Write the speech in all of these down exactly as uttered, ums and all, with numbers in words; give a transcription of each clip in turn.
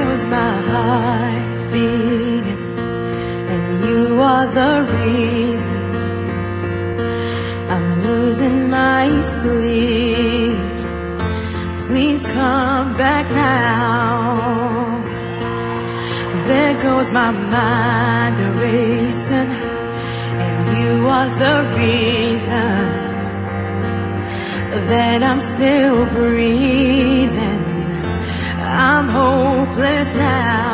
knows my heart beating, and you are the reason I'm losing my sleep. Please come back now. There goes my mind racing, and you are the reason that I'm still breathing. I'm hopeless now.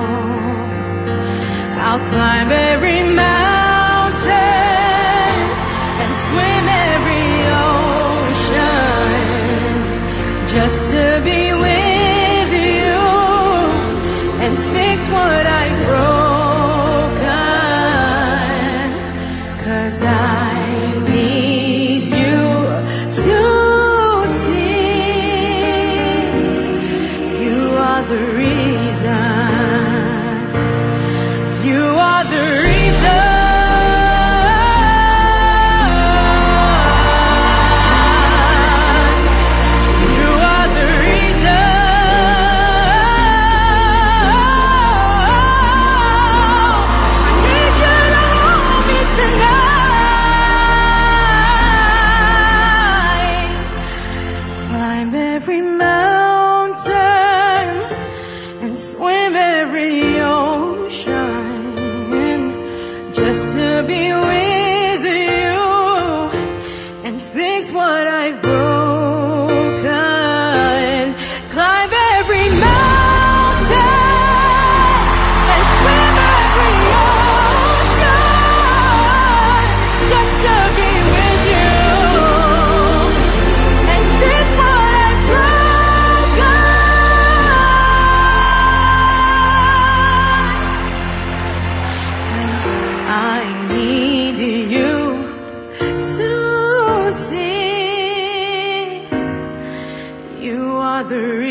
I'll climb every mountain and swim every ocean just to be with you and fix what I've broken. 'Cause I need you to the reason. You are the reason. You are the reason. I need you to hold me tonight. Climb every mountain and swim every ocean just to be with you and fix what I've broken. Climb every mountain and swim every ocean just to be with you and fix what I've broken. I need you to see you are the